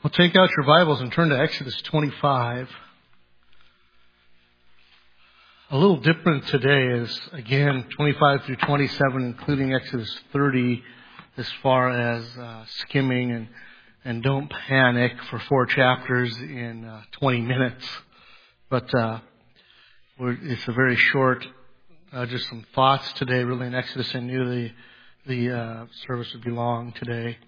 Well, take out your Bibles and turn to Exodus 25. A little different today is, again, 25 through 27, including Exodus 30, as far as skimming and don't panic for 4 chapters in 20 minutes. But it's a very short, just some thoughts today, really, in Exodus. I knew the service would be long today.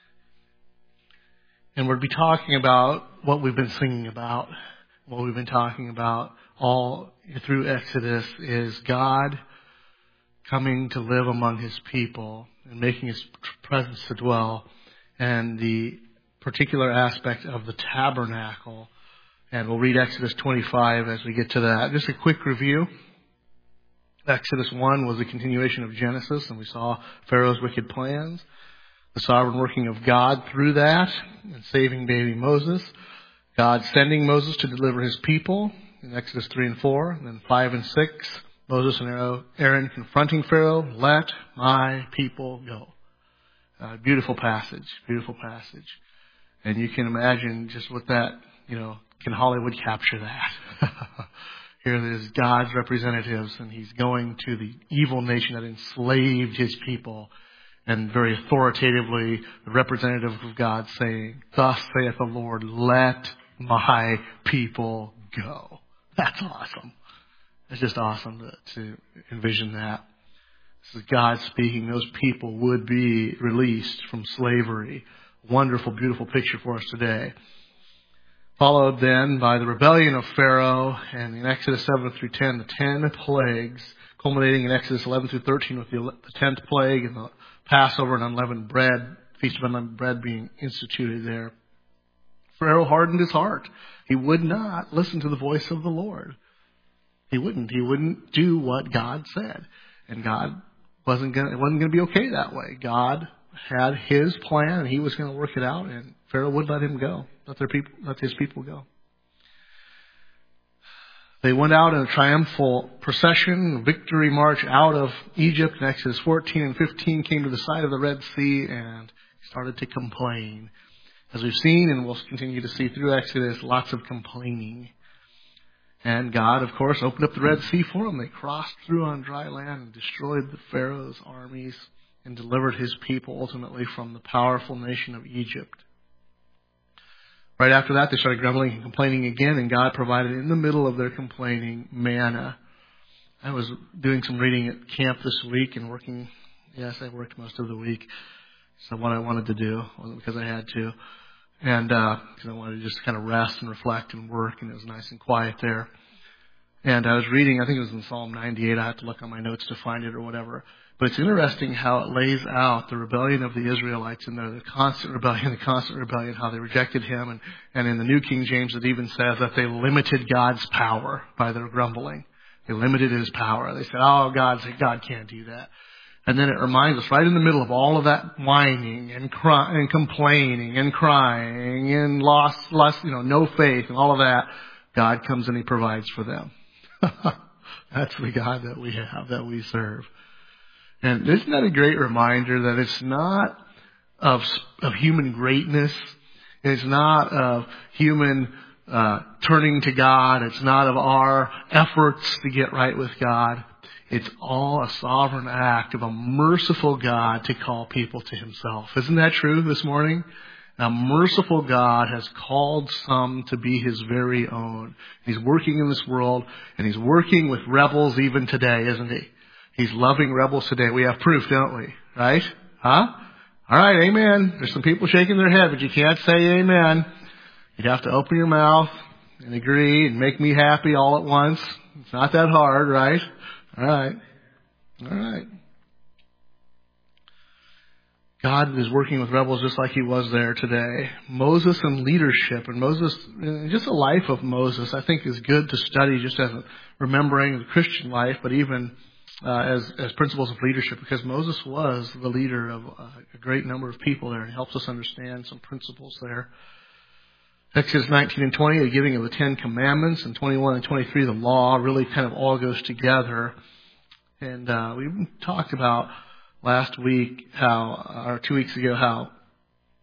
And we'll be talking about what we've been singing about. What we've been talking about all through Exodus is God coming to live among His people and making His presence to dwell, and the particular aspect of the tabernacle. And we'll read Exodus 25 as we get to that. Just a quick review. Exodus 1 was a continuation of Genesis, and we saw Pharaoh's wicked plans, the sovereign working of God through that, and saving baby Moses, God sending Moses to deliver His people in Exodus 3 and 4, and then 5 and 6, Moses and Aaron confronting Pharaoh, let my people go. Beautiful passage. And you can imagine just what that, can Hollywood capture that? Here it is, God's representatives, and He's going to the evil nation that enslaved His people. And very authoritatively, the representative of God saying, thus saith the Lord, let my people go. That's awesome. It's just awesome to envision that. This is God speaking. Those people would be released from slavery. Wonderful, beautiful picture for us today. Followed then by the rebellion of Pharaoh, and in Exodus 7 through 10, the 10 plagues, culminating in Exodus 11 through 13 with the 10th plague and the Passover and unleavened bread, Feast of Unleavened Bread being instituted there. Pharaoh hardened his heart. He would not listen to the voice of the Lord. He wouldn't. He wouldn't do what God said. And God it wasn't going to be okay that way. God had His plan, and He was going to work it out, and Pharaoh would let him go, let His people go. They went out in a triumphal procession, victory march out of Egypt. In Exodus 14 and 15 came to the side of the Red Sea and started to complain. As we've seen, and we'll continue to see through Exodus, lots of complaining. And God, of course, opened up the Red Sea for them. They crossed through on dry land and destroyed the Pharaoh's armies and delivered His people ultimately from the powerful nation of Egypt. Right after that, they started grumbling and complaining again, and God provided in the middle of their complaining manna. I was doing some reading at camp this week and working. Yes, I worked most of the week. So what I wanted to do, wasn't because I had to, and because I wanted to just kind of rest and reflect and work, and it was nice and quiet there. And I was reading, I think it was in Psalm 98. I have to look on my notes to find it or whatever. But it's interesting how it lays out the rebellion of the Israelites in there, the constant rebellion, how they rejected Him. And in the New King James, it even says that they limited God's power by their grumbling. They limited His power. They said, God can't do that. And then it reminds us, right in the middle of all of that whining and complaining and crying and lost, no faith and all of that, God comes and He provides for them. That's the God that we have, that we serve. And isn't that a great reminder that it's not of human greatness? It's not of human turning to God. It's not of our efforts to get right with God. It's all a sovereign act of a merciful God to call people to Himself. Isn't that true this morning? A merciful God has called some to be His very own. He's working in this world, and He's working with rebels even today, isn't He? He's loving rebels today. We have proof, don't we? Right? Huh? All right, amen. There's some people shaking their head, but you can't say amen. You'd have to open your mouth and agree and make me happy all at once. It's not that hard, right? All right. God is working with rebels just like He was there today. Moses and leadership, and just the life of Moses, I think is good to study just as remembering the Christian life, but even as principles of leadership, because Moses was the leader of a great number of people there, and he helps us understand some principles there. Exodus 19 and 20, the giving of the 10 Commandments, and 21 and 23, the law, really kind of all goes together. And we talked about last week or 2 weeks ago how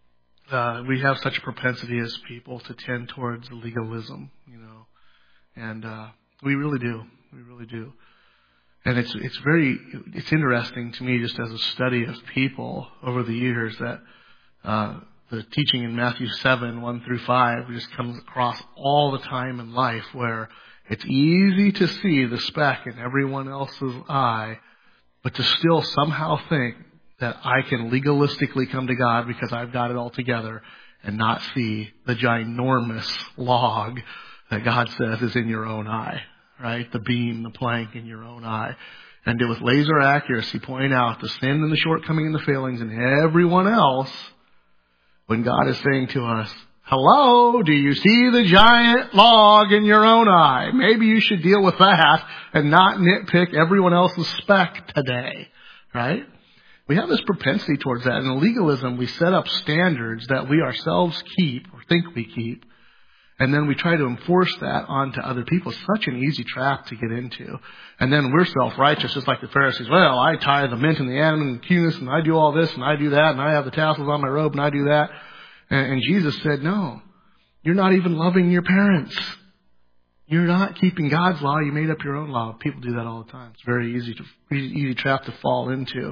we have such a propensity as people to tend towards legalism, and we really do. We really do. And it's interesting to me, just as a study of people over the years, that the teaching in Matthew 7, 1 through 5 just comes across all the time in life, where it's easy to see the speck in everyone else's eye, but to still somehow think that I can legalistically come to God because I've got it all together, and not see the ginormous log that God says is in your own eye, right? The beam, the plank in your own eye. And with laser accuracy point out the sin and the shortcoming and the failings in everyone else, when God is saying to us, hello, do you see the giant log in your own eye? Maybe you should deal with that and not nitpick everyone else's speck today, right? We have this propensity towards that. In legalism, we set up standards that we ourselves keep or think we keep, and then we try to enforce that onto other people. It's such an easy trap to get into. And then we're self-righteous, just like the Pharisees. Well, I tie the mint and the antimony and the cunis, and I do all this, and I do that, and I have the tassels on my robe, and I do that. And Jesus said, no, you're not even loving your parents. You're not keeping God's law. You made up your own law. People do that all the time. It's a very easy trap to fall into.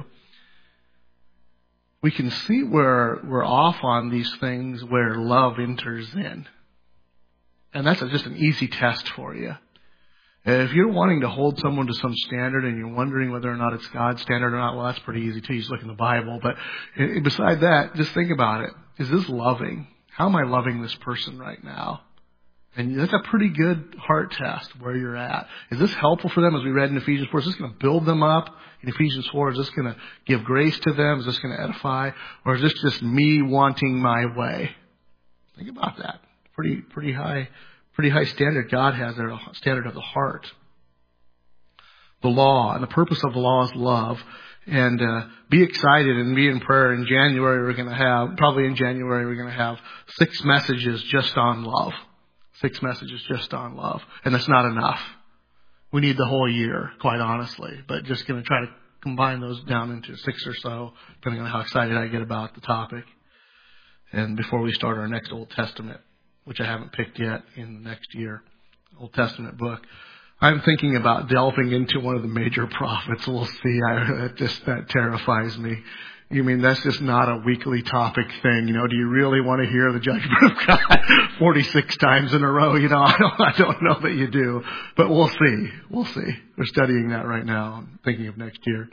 We can see where we're off on these things where love enters in. And that's just an easy test for you. If you're wanting to hold someone to some standard and you're wondering whether or not it's God's standard or not, well, that's pretty easy too. You just look in the Bible. But beside that, just think about it. Is this loving? How am I loving this person right now? And that's a pretty good heart test where you're at. Is this helpful for them, as we read in Ephesians 4? Is this going to build them up? In Ephesians 4, is this going to give grace to them? Is this going to edify? Or is this just me wanting my way? Think about that. Pretty high standard God has there, a standard of the heart. The law, and the purpose of the law is love. And be excited and be in prayer. In January, we're going to have 6 messages just on love. 6 messages just on love. And that's not enough. We need the whole year, quite honestly. But just going to try to combine those down into 6 or so, depending on how excited I get about the topic. And before we start our next Old Testament, which I haven't picked yet, in the next year, Old Testament book, I'm thinking about delving into one of the major prophets. We'll see. That terrifies me. You mean that's just not a weekly topic thing? Do you really want to hear the judgment of God 46 times in a row? I don't know that you do, but we'll see. We'll see. We're studying that right now. I'm thinking of next year.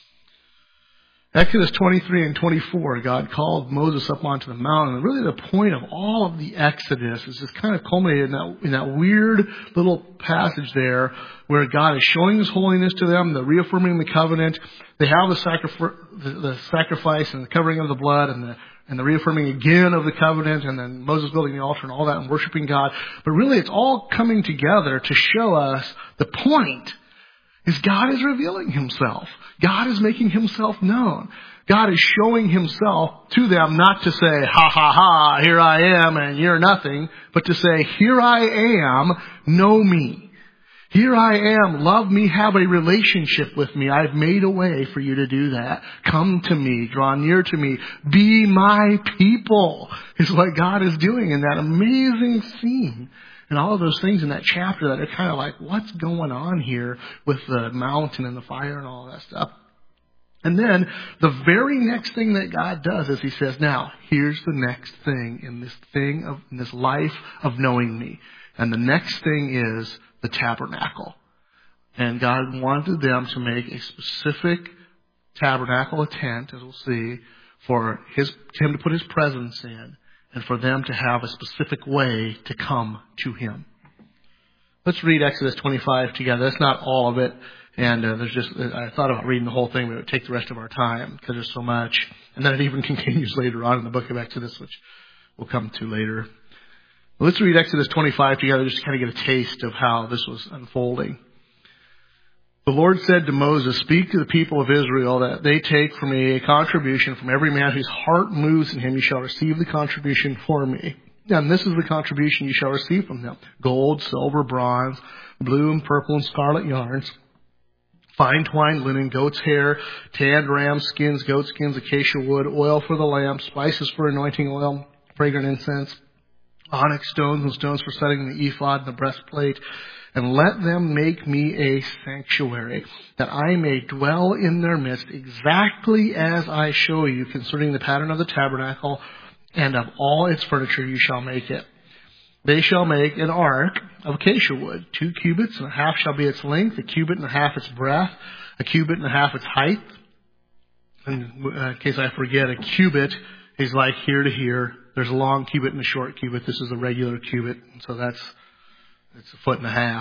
Exodus 23 and 24, God called Moses up onto the mountain. And really the point of all of the Exodus is just kind of culminated in that weird little passage there where God is showing His holiness to them, they're reaffirming the covenant. They have the sacrifice and the covering of the blood and the reaffirming again of the covenant, and then Moses building the altar and all that and worshiping God. But really it's all coming together to show us the point is God is revealing Himself. God is making Himself known. God is showing Himself to them, not to say, ha ha ha, here I am and you're nothing, but to say, here I am, know me. Here I am, love me, have a relationship with me. I've made a way for you to do that. Come to me, draw near to me, be my people, is what God is doing in that amazing scene. And all of those things in that chapter that are kind of like, what's going on here with the mountain and the fire and all that stuff? And then the very next thing that God does is He says, now, here's the next thing in this life of knowing me. And the next thing is the tabernacle. And God wanted them to make a specific tabernacle, a tent, as we'll see, for Him to put His presence in, and for them to have a specific way to come to Him. Let's read Exodus 25 together. That's not all of it. And I thought about reading the whole thing, but it would take the rest of our time because there's so much. And then it even continues later on in the book of Exodus, which we'll come to later. Well, let's read Exodus 25 together just to kind of get a taste of how this was unfolding. The Lord said to Moses, speak to the people of Israel that they take from me a contribution from every man whose heart moves in him. You shall receive the contribution for me. And this is the contribution you shall receive from them. Gold, silver, bronze, blue and purple and scarlet yarns, fine twined linen, goat's hair, tanned ram skins, goat skins, acacia wood, oil for the lamp, spices for anointing oil, fragrant incense, onyx stones and stones for setting the ephod and the breastplate. And let them make me a sanctuary, that I may dwell in their midst, exactly as I show you concerning the pattern of the tabernacle, and of all its furniture you shall make it. They shall make an ark of acacia wood. 2 cubits and a half shall be its length, 1 cubit and a half its breadth, 1 cubit and a half its height. And in case I forget, a cubit is like here to here. There's a long cubit and a short cubit. This is a regular cubit, so it's 1.5 feet,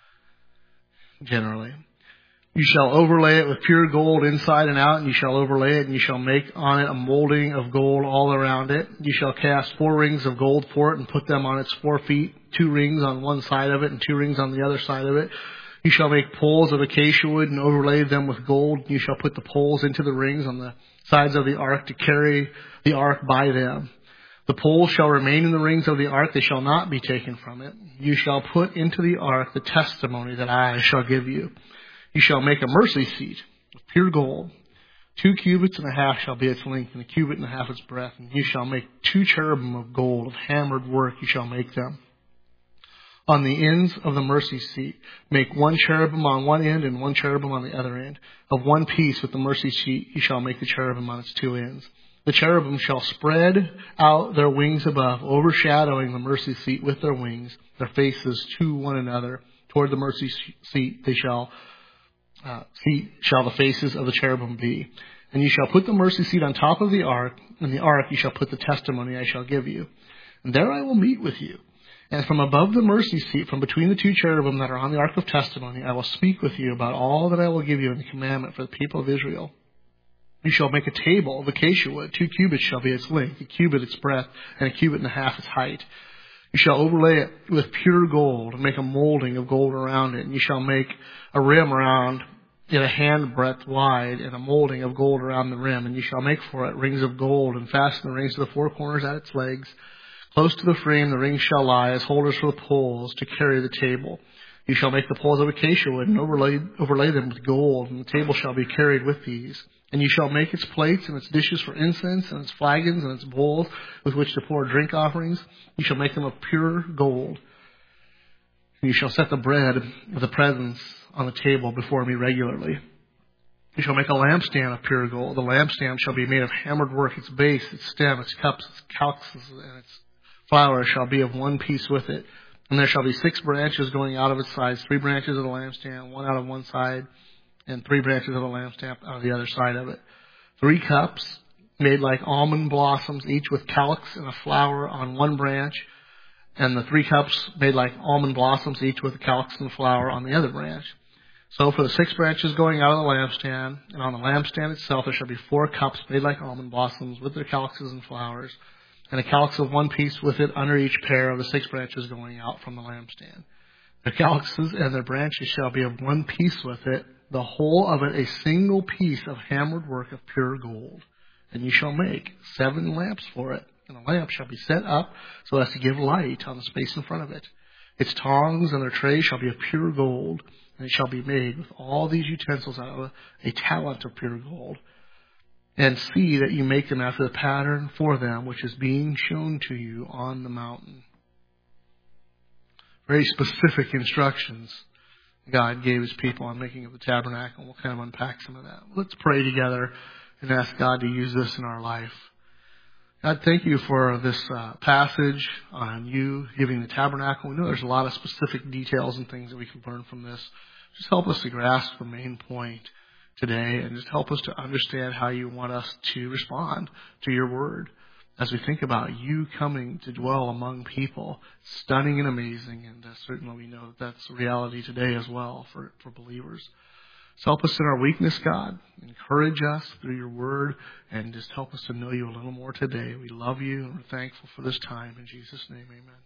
generally. You shall overlay it with pure gold inside and out, and you shall overlay it, and you shall make on it a molding of gold all around it. You shall cast 4 rings of gold for it, and put them on its 4 feet, 2 rings on one side of it, and 2 rings on the other side of it. You shall make poles of acacia wood, and overlay them with gold. You shall put the poles into the rings on the sides of the ark to carry the ark by them. The poles shall remain in the rings of the ark, they shall not be taken from it. You shall put into the ark the testimony that I shall give you. You shall make a mercy seat of pure gold. 2 cubits and a half shall be its length, and 1 cubit and a half its breadth. And you shall make 2 cherubim of gold, of hammered work you shall make them. On the ends of the mercy seat, make 1 cherubim on one end and 1 cherubim on the other end. Of one piece with the mercy seat, you shall make the cherubim on its 2 ends. The cherubim shall spread out their wings above, overshadowing the mercy seat with their wings, their faces to one another. Toward the mercy seat they shall the faces of the cherubim be. And you shall put the mercy seat on top of the ark, and the ark you shall put the testimony I shall give you. And there I will meet with you. And from above the mercy seat, from between the 2 cherubim that are on the ark of testimony, I will speak with you about all that I will give you in the commandment for the people of Israel. You shall make a table of acacia wood. 2 cubits shall be its length, 1 cubit its breadth, and 1 cubit and a half its height. You shall overlay it with pure gold, and make a molding of gold around it. And you shall make a rim around it 1 handbreadth wide, and a molding of gold around the rim. And you shall make for it rings of gold, and fasten the rings to the 4 corners at its legs. Close to the frame the rings shall lie as holders for the poles to carry the table. You shall make the poles of acacia wood, and overlay them with gold, and the table shall be carried with these. And you shall make its plates and its dishes for incense, and its flagons and its bowls with which to pour drink offerings. You shall make them of pure gold. And you shall set the bread of the presence on the table before me regularly. You shall make a lampstand of pure gold. The lampstand shall be made of hammered work. Its base, its stem, its cups, its calxes, and its flowers shall be of one piece with it. And there shall be 6 branches going out of its sides, 3 branches of the lampstand, 1 out of one side, and 3 branches of the lampstand out of the other side of it. 3 cups made like almond blossoms, each with calyx and a flower on one branch. And the 3 cups made like almond blossoms, each with a calyx and a flower on the other branch. So for the 6 branches going out of the lampstand, and on the lampstand itself there shall be 4 cups made like almond blossoms with their calyxes and flowers, and a calyx of one piece with it under each pair of the 6 branches going out from the lampstand. Their calyxes and their branches shall be of one piece with it, the whole of it a single piece of hammered work of pure gold. And you shall make 7 lamps for it, and a lamp shall be set up so as to give light on the space in front of it. Its tongs and their trays shall be of pure gold, and it shall be made with all these utensils out of a talent of pure gold. And see that you make them after the pattern for them which is being shown to you on the mountain. Very specific instructions God gave his people on making of the tabernacle. We'll kind of unpack some of that. Let's pray together and ask God to use this in our life. God, thank you for this passage on you giving the tabernacle. We know there's a lot of specific details and things that we can learn from this. Just help us to grasp the main point today, and just help us to understand how you want us to respond to your word as we think about you coming to dwell among people. Stunning and amazing, and certainly we know that that's reality today as well for believers. So help us in our weakness, God. Encourage us through your word, and just help us to know you a little more today. We love you, and we're thankful for this time. In Jesus' name, amen.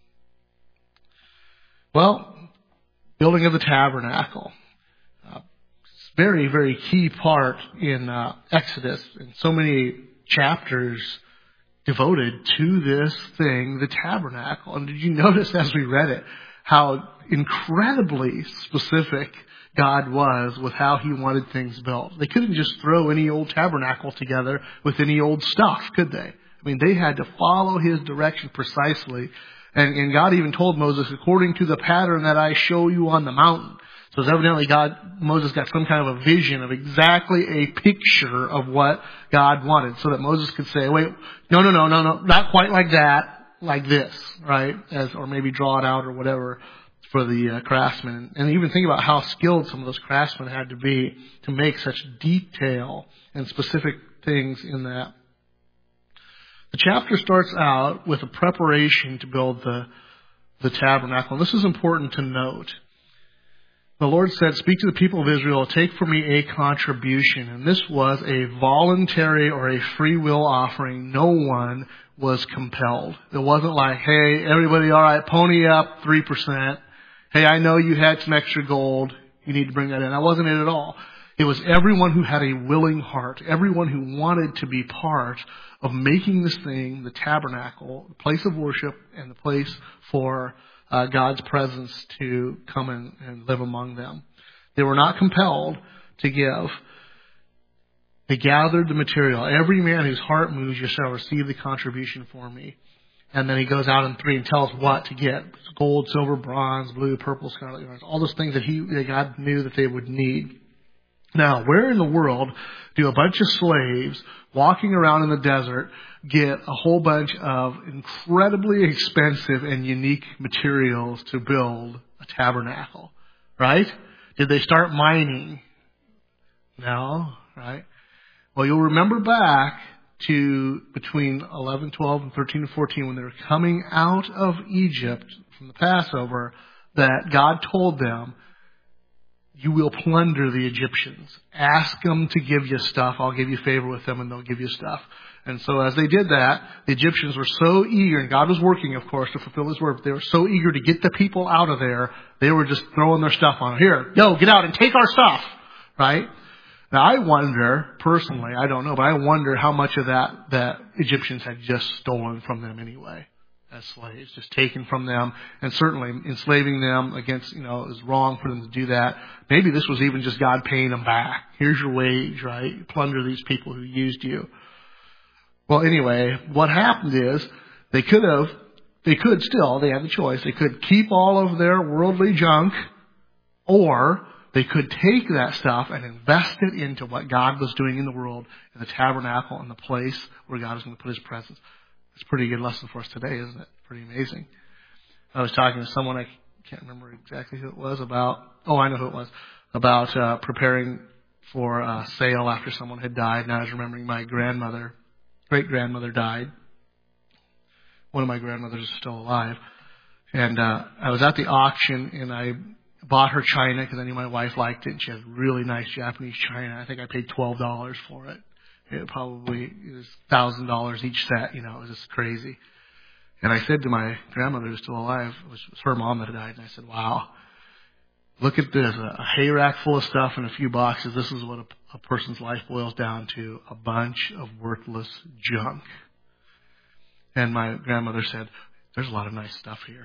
Well, building of the tabernacle. Very, very key part in Exodus, and so many chapters devoted to this thing, the tabernacle. And did you notice as we read it how incredibly specific God was with how He wanted things built. They couldn't just throw any old tabernacle together with any old stuff, could they? I mean, they had to follow His direction precisely. And God even told Moses, according to the pattern that I show you on the mountain. So evidently Moses got some kind of a vision of exactly a picture of what God wanted. So that Moses could say, wait, no, not quite like that, like this, right? Or maybe draw it out or whatever for the craftsmen. And even think about how skilled some of those craftsmen had to be to make such detail and specific things in that. The chapter starts out with a preparation to build the tabernacle. And this is important to note. The Lord said, speak to the people of Israel, take for me a contribution. And this was a voluntary or a free will offering. No one was compelled. It wasn't like, hey, everybody, all right, pony up 3%. Hey, I know you had some extra gold. You need to bring that in. That wasn't it at all. It was everyone who had a willing heart, everyone who wanted to be part of making this thing, the tabernacle, the place of worship and the place for God's presence to come and live among them. They were not compelled to give. They gathered the material. Every man whose heart moves, you shall receive the contribution for me. And then he goes out in 3 and tells what to get. Gold, silver, bronze, blue, purple, scarlet, all those things that God knew that they would need. Now, where in the world do a bunch of slaves walking around in the desert get a whole bunch of incredibly expensive and unique materials to build a tabernacle? Right? Did they start mining? No, right? Well, you'll remember back to between 11, 12, and 13 and 14 when they were coming out of Egypt from the Passover that God told them, you will plunder the Egyptians. Ask them to give you stuff. I'll give you favor with them and they'll give you stuff. And so as they did that, the Egyptians were so eager, and God was working, of course, to fulfill His word, but they were so eager to get the people out of there, they were just throwing their stuff on. Here, go, get out and take our stuff. Right? Now I wonder, personally, I don't know, but I wonder how much of that Egyptians had just stolen from them anyway. As slaves, just taken from them, and certainly enslaving them against, it was wrong for them to do that. Maybe this was even just God paying them back. Here's your wage, right? Plunder these people who used you. Well, anyway, what happened is they had the choice. They could keep all of their worldly junk, or they could take that stuff and invest it into what God was doing in the world, in the tabernacle, in the place where God was going to put His presence. It's a pretty good lesson for us today, isn't it? Pretty amazing. I was talking to someone, I can't remember exactly who it was, I know who it was, about preparing for a sale after someone had died. And I was remembering my great-grandmother died. One of my grandmothers is still alive. And I was at the auction, and I bought her china because I knew my wife liked it. And she has really nice Japanese china. I think I paid $12 for it. It probably was $1,000 each set, it was just crazy. And I said to my grandmother who's still alive, it was her mom that had died, and I said, wow, look at this, a hay rack full of stuff and a few boxes. This is what a person's life boils down to, a bunch of worthless junk. And my grandmother said, there's a lot of nice stuff here.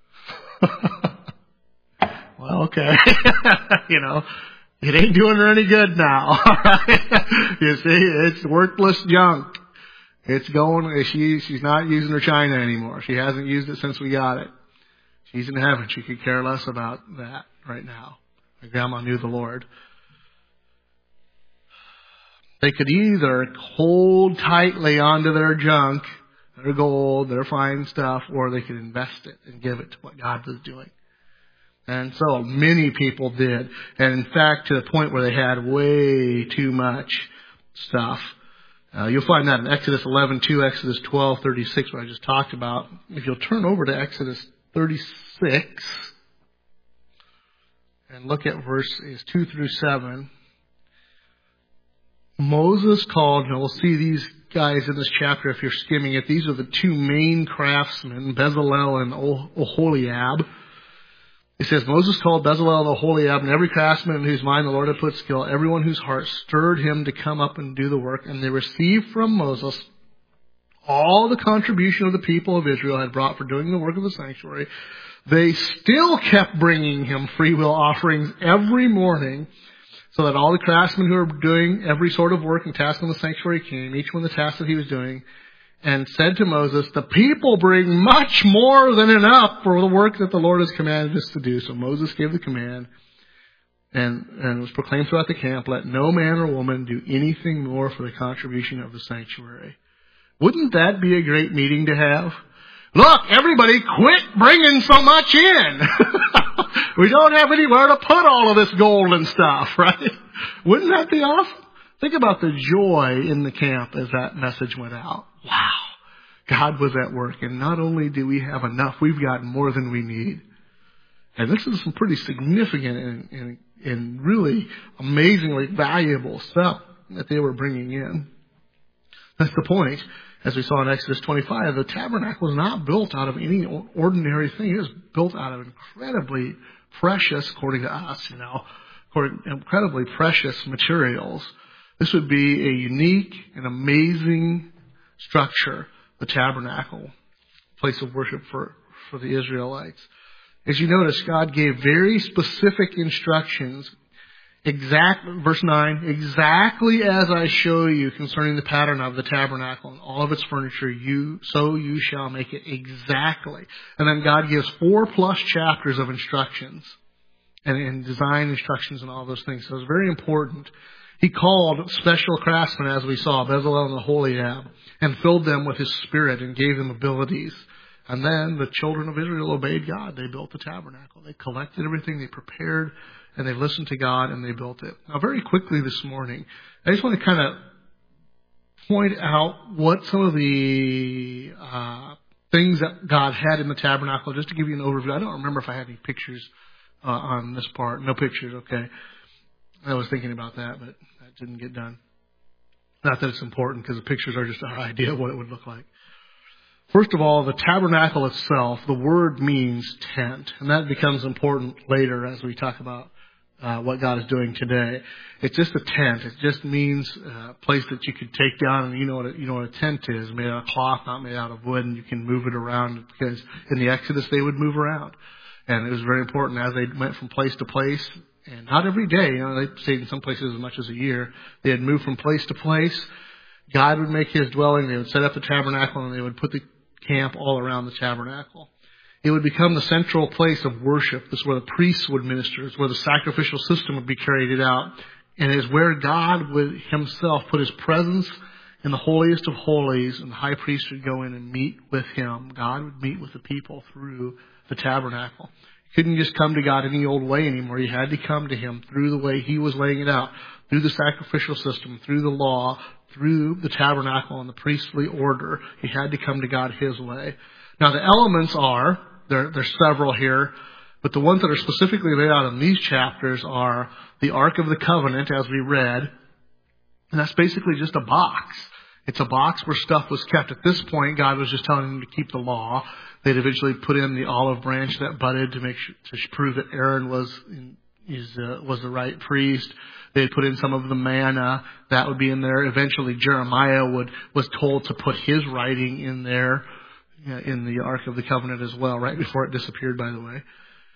Well, okay. It ain't doing her any good now. You see, it's worthless junk. It's going, she's not using her china anymore. She hasn't used it since we got it. She's in heaven. She could care less about that right now. My grandma knew the Lord. They could either hold tightly onto their junk, their gold, their fine stuff, or they could invest it and give it to what God was doing. And so many people did. And in fact, to the point where they had way too much stuff. You'll find that in Exodus 11:2, Exodus 12:36, what I just talked about. If you'll turn over to Exodus 36 and look at verses 2 through 7. Moses called, and we'll see these guys in this chapter if you're skimming it. These are the two main craftsmen, Bezalel and Oholiab. It says, Moses called Bezalel the Oholiab, and every craftsman in whose mind the Lord had put skill, everyone whose heart stirred him to come up and do the work. And they received from Moses all the contribution of the people of Israel had brought for doing the work of the sanctuary, they still kept bringing him free will offerings every morning, so that all the craftsmen who were doing every sort of work and task in the sanctuary came, each one the task that he was doing, and said to Moses, the people bring much more than enough for the work that the Lord has commanded us to do. So Moses gave the command, and it was proclaimed throughout the camp, let no man or woman do anything more for the contribution of the sanctuary. Wouldn't that be a great meeting to have? Look, everybody quit bringing so much in. We don't have anywhere to put all of this gold and stuff, right? Wouldn't that be awesome? Think about the joy in the camp as that message went out. Wow. God was at work. And not only do we have enough, we've got more than we need. And this is some pretty significant and really amazingly valuable stuff that they were bringing in. That's the point. As we saw in Exodus 25, the tabernacle was not built out of any ordinary thing. It was built out of incredibly precious, according to us, incredibly precious materials. This would be a unique and amazing structure, the tabernacle, place of worship for the Israelites. As you notice, God gave very specific instructions. Verse 9, exactly as I show you concerning the pattern of the tabernacle and all of its furniture, so you shall make it exactly. And then God gives 4+ chapters of instructions and design instructions and all those things. So it's very important. He called special craftsmen, as we saw, Bezalel and Aholiab, and filled them with his spirit and gave them abilities. And then the children of Israel obeyed God. They built the tabernacle. They collected everything. They prepared, and they listened to God, and they built it. Now, very quickly this morning, I just want to kind of point out what some of the things that God had in the tabernacle, just to give you an overview. I don't remember if I had any pictures on this part. No pictures, okay. I was thinking about that, but that didn't get done. Not that it's important, because the pictures are just our idea of what it would look like. First of all, the tabernacle itself, the word means tent. And that becomes important later as we talk about what God is doing today. It's just a tent. It just means a place that you could take down, and you know what a tent is, made out of cloth, not made out of wood, and you can move it around, because in the Exodus they would move around. And it was very important as they went from place to place, and not every day, they stayed in some places as much as a year. They had moved from place to place. God would make his dwelling. They would set up the tabernacle, and they would put the camp all around the tabernacle. It would become the central place of worship. This is where the priests would minister. It's where the sacrificial system would be carried out. And it is where God would himself put his presence in the holiest of holies, and the high priest would go in and meet with him. God would meet with the people through the tabernacle. You couldn't just come to God any old way anymore. You had to come to him through the way he was laying it out, through the sacrificial system, through the law, through the tabernacle and the priestly order. He had to come to God his way. Now the elements are, there's several here, but the ones that are specifically laid out in these chapters are the Ark of the Covenant, as we read. And that's basically just a box. It's a box where stuff was kept. At this point, God was just telling them to keep the law. They'd eventually put in the olive branch that budded to prove that Aaron was the right priest. They put in some of the manna that would be in there. Eventually, Jeremiah was told to put his writing in there, in the Ark of the Covenant as well, right before it disappeared, by the way.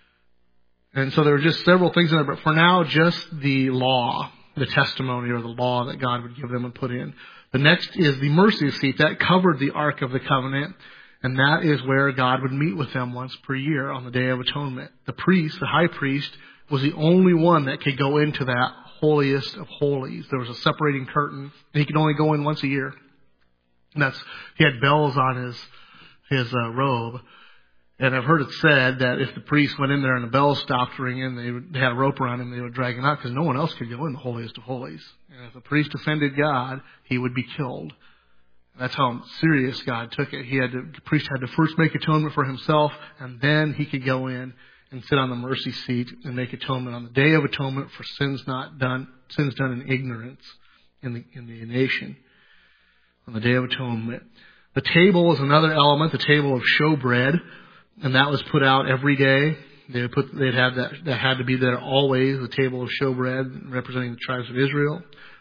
And so there were just several things in there, but for now, just the law, the testimony or the law that God would give them and put in. The next is the mercy seat. That covered the Ark of the Covenant, and that is where God would meet with them once per year on the Day of Atonement. The priest, the high priest, was the only one that could go into that holiest of holies. There was a separating curtain, and he could only go in once a year. And he had bells on his robe. And I've heard it said that if the priest went in there and the bells stopped ringing, they had a rope around him, they would drag him out, because no one else could go in the holiest of holies. And if the priest offended God, he would be killed. That's how serious God took it. The priest had to first make atonement for himself, and then he could go in and sit on the mercy seat and make atonement on the Day of Atonement for sins done in ignorance in the nation. On the Day of Atonement. The table is another element, the table of showbread, and that was put out every day. They'd have that had to be there always, the table of showbread representing the tribes of Israel.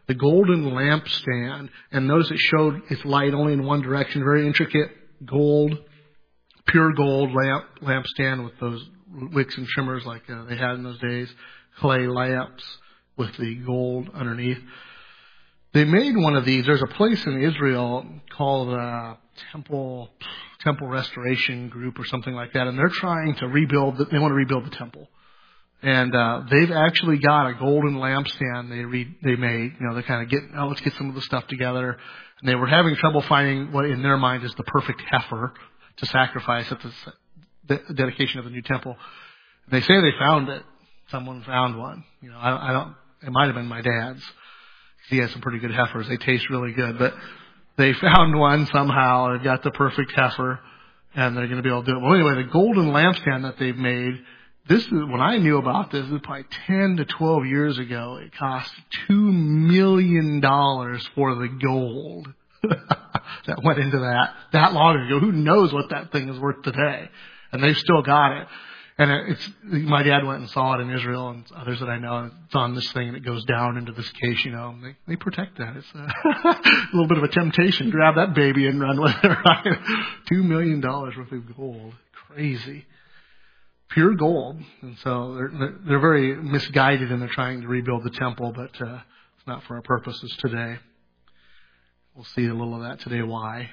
the golden lampstand. And notice it showed its light only in one direction, very intricate gold, pure gold lampstand with those wicks and trimmers like they had in those days, clay lamps with the gold underneath. They made one of these. There's a place in Israel called Temple Restoration Group or something like that, and they're trying to rebuild. They want to rebuild the temple, and they've actually got a golden lampstand they made. You know, they kind of let's get some of the stuff together, and they were having trouble finding what in their mind is the perfect heifer to sacrifice at the dedication of the new temple. They say they found it. Someone found one. You know, I don't. It might have been my dad's. He has some pretty good heifers. They taste really good. But they found one somehow. They've got the perfect heifer, and they're going to be able to do it. Well, anyway, the golden lampstand that they've made, this is when I knew about this, it was probably 10 to 12 years ago. It cost $2 million for the gold that went into that long ago. Who knows what that thing is worth today? And they've still got it. And my dad went and saw it in Israel and others that I know. And it's on this thing and it goes down into this case, you know. And they protect that. It's a little bit of a temptation. Grab that baby and run with it, right? $2 million worth of gold. Crazy. Pure gold. And so they're very misguided and they're trying to rebuild the temple, but it's not for our purposes today. We'll see a little of that today, why.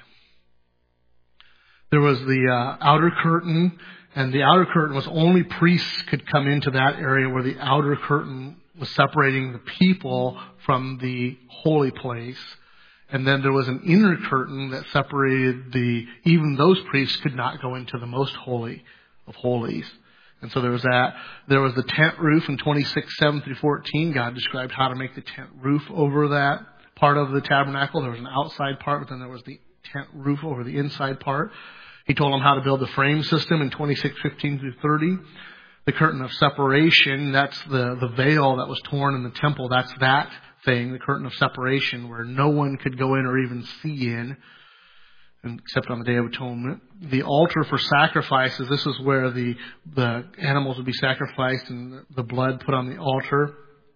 There was the outer curtain. And the outer curtain was only priests could come into that area where the outer curtain was separating the people from the holy place. And then there was an inner curtain that separated even those priests could not go into the most holy of holies. And so there was that. There was the tent roof in 26:7-14. God described how to make the tent roof over that part of the tabernacle. There was an outside part, but then there was the tent roof over the inside part. He told them how to build the frame system in 26:15-30. The curtain of separation, that's the veil that was torn in the temple. That's that thing, the curtain of separation, where no one could go in or even see in, except on the Day of Atonement. The altar for sacrifices, this is where the animals would be sacrificed and the blood put on the altar.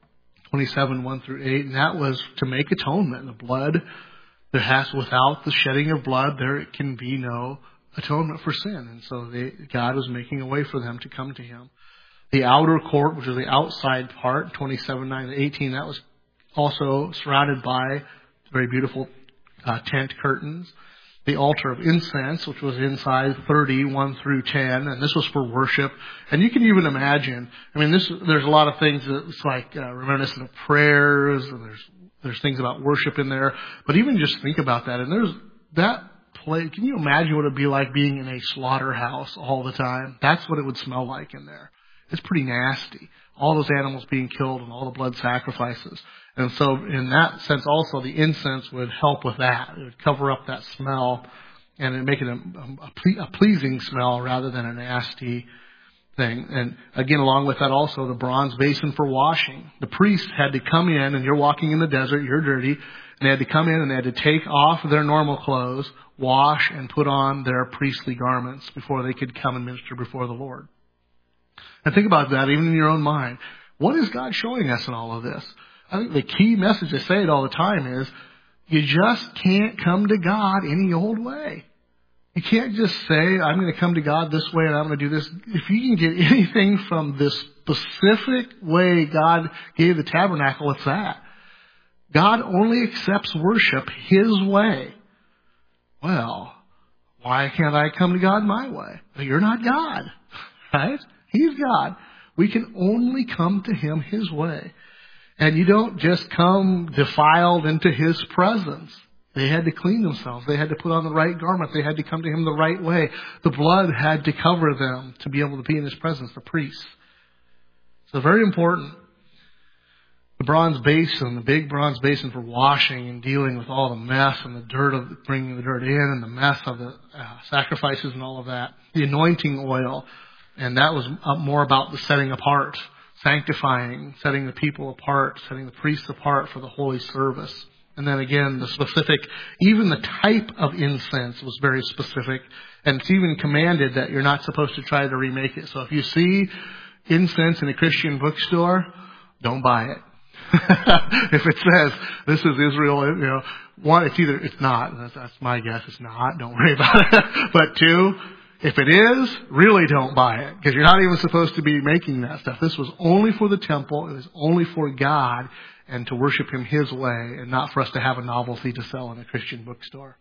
27:1-8. And that was to make atonement. The blood, without the shedding of blood, there can be no atonement for sin. And so God was making a way for them to come to Him. The outer court, which is the outside part, 27:9-18, that was also surrounded by very beautiful tent curtains. The altar of incense, which was inside 30:1-10, and this was for worship. And you can even imagine, I mean, there's a lot of things that's like reminiscent of prayers, and there's things about worship in there. But even just think about that, and there's that. Can you imagine what it would be like being in a slaughterhouse all the time? That's what it would smell like in there. It's pretty nasty. All those animals being killed and all the blood sacrifices. And so in that sense also, the incense would help with that. It would cover up that smell and it'd make it a pleasing smell rather than a nasty thing. And again, along with that also, the bronze basin for washing. The priest had to come in, and you're walking in the desert, you're dirty, and they had to come in and they had to take off their normal clothes, wash, and put on their priestly garments before they could come and minister before the Lord. And think about that, even in your own mind. What is God showing us in all of this? I think the key message, I say it all the time, is you just can't come to God any old way. You can't just say, I'm going to come to God this way and I'm going to do this. If you can get anything from this specific way God gave the tabernacle, it's that. God only accepts worship His way. Well, why can't I come to God my way? Well, you're not God, right? He's God. We can only come to Him His way. And you don't just come defiled into His presence. They had to clean themselves. They had to put on the right garment. They had to come to Him the right way. The blood had to cover them to be able to be in His presence, the priests. So very important. The bronze basin, the big bronze basin for washing and dealing with all the mess and the dirt of bringing the dirt in and the mess of the sacrifices and all of that. The anointing oil, and that was more about the setting apart, sanctifying, setting the people apart, setting the priests apart for the holy service. And then again, the specific, even the type of incense was very specific. And it's even commanded that you're not supposed to try to remake it. So if you see incense in a Christian bookstore, don't buy it. If it says this is Israel, one, it's not. That's my guess. It's not. Don't worry about it. But two, if it is, really don't buy it, because you're not even supposed to be making that stuff. This was only for the temple. It was only for God and to worship Him His way, and not for us to have a novelty to sell in a Christian bookstore.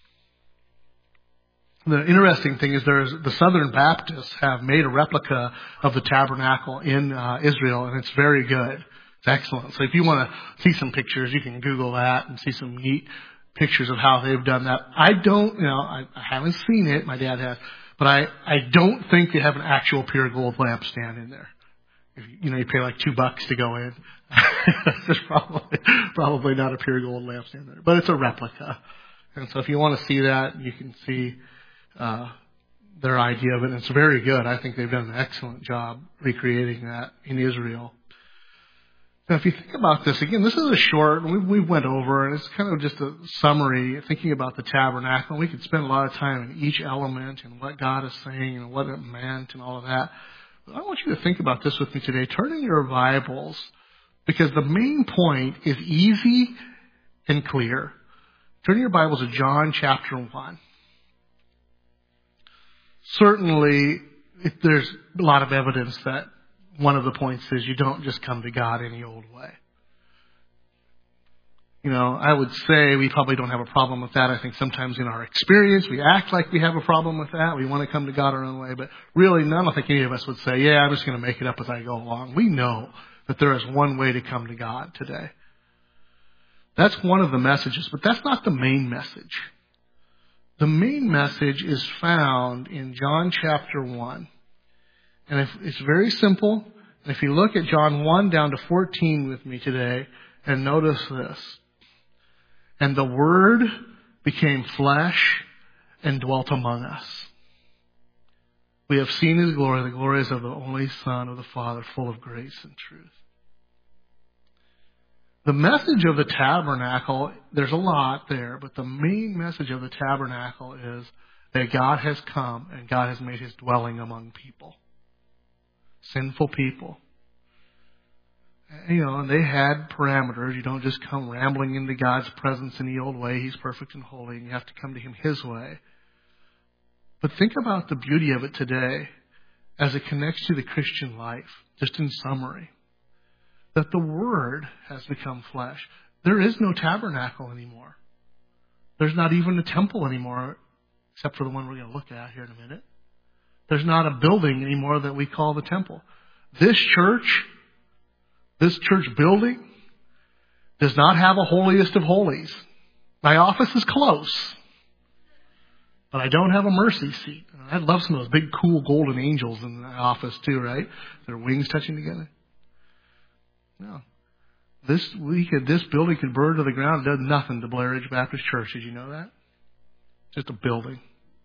The interesting thing is the Southern Baptists have made a replica of the tabernacle in Israel, and it's very good. It's excellent. So if you want to see some pictures, you can Google that and see some neat pictures of how they've done that. I haven't seen it. My dad has. But I don't think they have an actual pure gold lampstand in there. You pay like $2 to go in. There's probably not a pure gold lampstand there. But it's a replica. And so if you want to see that, you can see their idea of it. And it's very good. I think they've done an excellent job recreating that in Israel. Now, if you think about this, again, this is a short, we went over, and it's kind of just a summary, thinking about the tabernacle. We could spend a lot of time in each element and what God is saying and what it meant and all of that. But I want you to think about this with me today. Turn in your Bibles, because the main point is easy and clear. Turn your Bibles to John chapter 1. Certainly, there's a lot of evidence that one of the points is you don't just come to God any old way. I would say we probably don't have a problem with that. I think sometimes in our experience we act like we have a problem with that. We want to come to God our own way. But really, I don't think any of us would say, I'm just going to make it up as I go along. We know that there is one way to come to God today. That's one of the messages, but that's not the main message. The main message is found in John chapter 1. And it's very simple. And if you look at John 1 down to 14 with me today, and notice this. And the Word became flesh and dwelt among us. We have seen His glory. The glory is of the only Son of the Father, full of grace and truth. The message of the tabernacle, there's a lot there, but the main message of the tabernacle is that God has come and God has made His dwelling among people. Sinful people. And they had parameters. You don't just come rambling into God's presence in the old way. He's perfect and holy, and you have to come to Him His way. But think about the beauty of it today as it connects to the Christian life, just in summary. That the Word has become flesh. There is no tabernacle anymore. There's not even a temple anymore, except for the one we're going to look at here in a minute. There's not a building anymore that we call the temple. This church building, does not have a holiest of holies. My office is close, but I don't have a mercy seat. I'd love some of those big, cool golden angels in the office too, right? Their wings touching together. No. This building could burn to the ground. It does nothing to Blair Ridge Baptist Church. Did you know that? Just a building.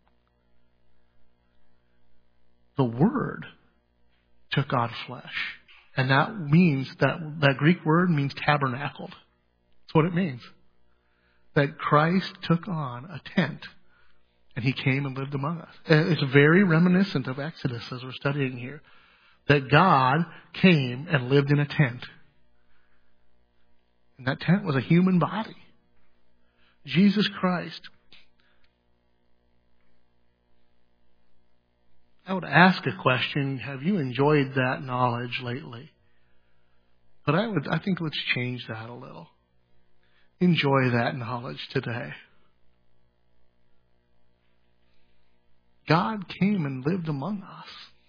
The Word took on flesh. And that means that Greek word means tabernacled. That's what it means. That Christ took on a tent and He came and lived among us. It's very reminiscent of Exodus as we're studying here. That God came and lived in a tent. And that tent was a human body. Jesus Christ. I would ask a question, have you enjoyed that knowledge lately? But I think let's change that a little. Enjoy that knowledge today. God came and lived among us.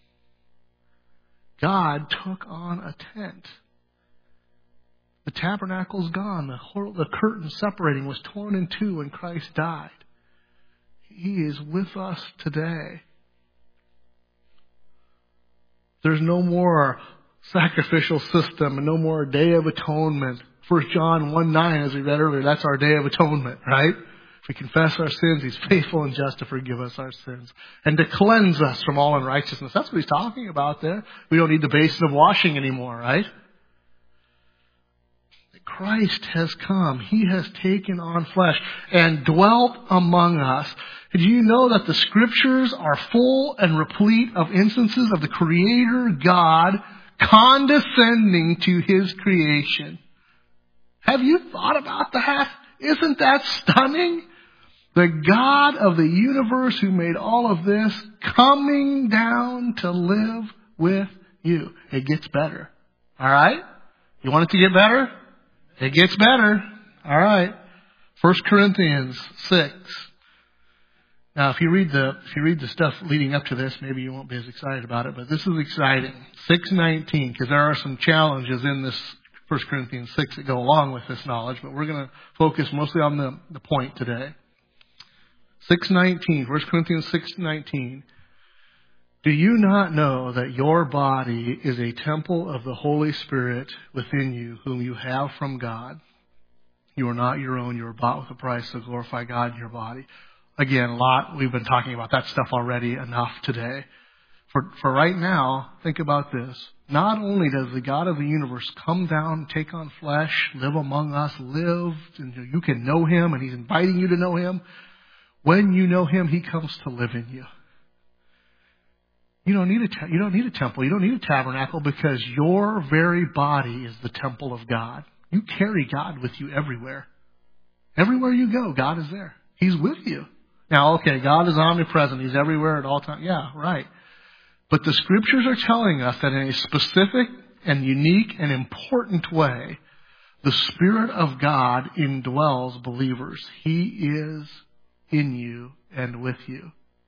God took on a tent. The tabernacle's gone. The curtain separating was torn in two when Christ died. He is with us today. There's no more sacrificial system and no more Day of Atonement. 1 John 1:9, as we read earlier, that's our Day of Atonement, right? If we confess our sins, He's faithful and just to forgive us our sins and to cleanse us from all unrighteousness. That's what He's talking about there. We don't need the basin of washing anymore, right? Christ has come. He has taken on flesh and dwelt among us. Did you know that the Scriptures are full and replete of instances of the Creator God condescending to His creation? Have you thought about that? Isn't that stunning? The God of the universe who made all of this coming down to live with you. It gets better. All right? You want it to get better? It gets better. All right. 1 Corinthians 6. Now, if you read the stuff leading up to this, maybe you won't be as excited about it, but this is exciting. 6:19, because there are some challenges in this 1 Corinthians 6 that go along with this knowledge, but we're going to focus mostly on the point today. 6:19, 1 Corinthians 6:19. Do you not know that your body is a temple of the Holy Spirit within you, whom you have from God? You are not your own. You are bought with a price, so glorify God in your body. Again, we've been talking about that stuff already enough today. For right now, think about this. Not only does the God of the universe come down, take on flesh, live among us, and you can know Him, and He's inviting you to know Him. When you know Him, He comes to live in you. You don't need a temple. You don't need a tabernacle, because your very body is the temple of God. You carry God with you everywhere. Everywhere you go, God is there. He's with you. Now, okay, God is omnipresent. He's everywhere at all times. Yeah, right. But the Scriptures are telling us that in a specific and unique and important way, the Spirit of God indwells believers. He is in you and with you.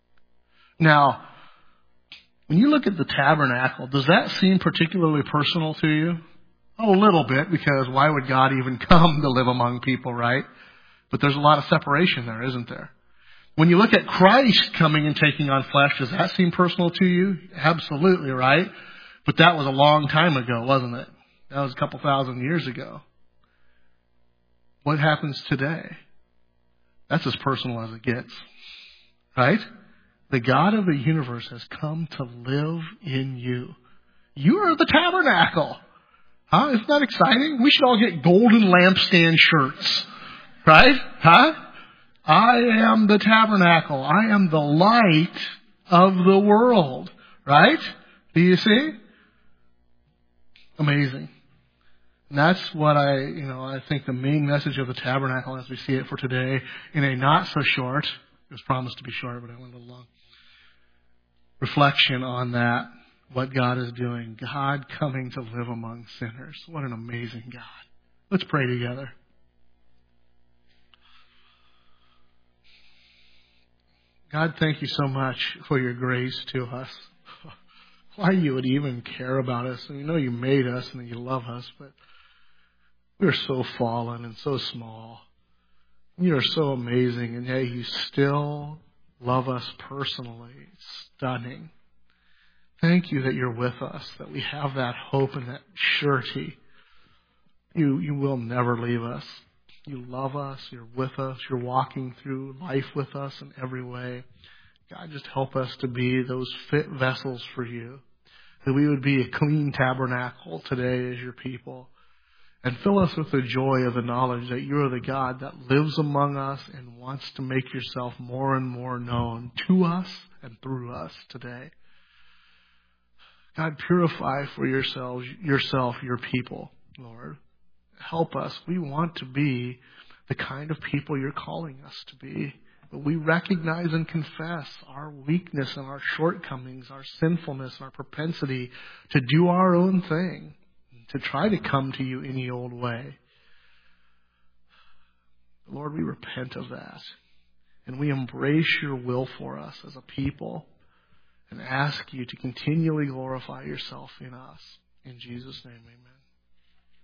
Now, when you look at the tabernacle, does that seem particularly personal to you? A little bit, because why would God even come to live among people, right? But there's a lot of separation there, isn't there? When you look at Christ coming and taking on flesh, does that seem personal to you? Absolutely, right? But that was a long time ago, wasn't it? That was a couple thousand years ago. What happens today? That's as personal as it gets, right? The God of the universe has come to live in you. You are the tabernacle. Huh? Isn't that exciting? We should all get golden lampstand shirts. Right? Huh? I am the tabernacle. I am the light of the world. Right? Do you see? Amazing. And that's what I think the main message of the tabernacle as we see it for today, in a not so short, it was promised to be short, but I went a little long, reflection on that, what God is doing. God coming to live among sinners. What an amazing God. Let's pray together. God, thank you so much for your grace to us. Why you would even care about us. And we know you made us and you love us, but we're so fallen and so small. You are so amazing, and yet you still love us personally. It's stunning. Thank you that you're with us, that we have that hope and that surety. You will never leave us. You love us. You're with us. You're walking through life with us in every way. God, just help us to be those fit vessels for you, that we would be a clean tabernacle today as your people. And fill us with the joy of the knowledge that you are the God that lives among us and wants to make yourself more and more known to us and through us today. God, purify for yourself, your people, Lord. Help us. We want to be the kind of people you're calling us to be. But we recognize and confess our weakness and our shortcomings, our sinfulness, our propensity to do our own thing, to try to come to you any old way. Lord, we repent of that. And we embrace your will for us as a people and ask you to continually glorify yourself in us. In Jesus' name, amen.